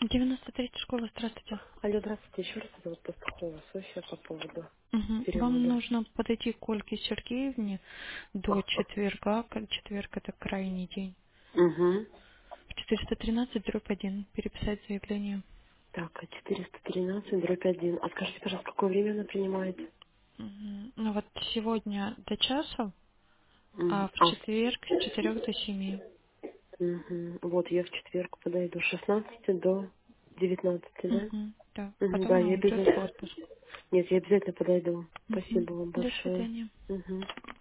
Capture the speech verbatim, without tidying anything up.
девяносто третья школа, здравствуйте. Алло, здравствуйте. Еще раз это вот Пастухова Софья по поводу Мгм. Вам перевода. нужно подойти к Ольге Сергеевне до четверга, как четверг это крайний день. Угу. В четыреста тринадцать дробь один переписать заявление. Так, а четыреста тринадцать дробь один. А скажите, пожалуйста, какое время она принимает? Мгм. Ну вот сегодня до часа, М, а в А, четверг с четырех до семи. угу. Вот я в четверг подойду с шестнадцати до девятнадцати, да? Мгм. Да. Угу, Потом да, я она уйдет в обязательно. отпуск. Нет, я обязательно подойду. Мгм. Спасибо вам До большое. свидания. Угу.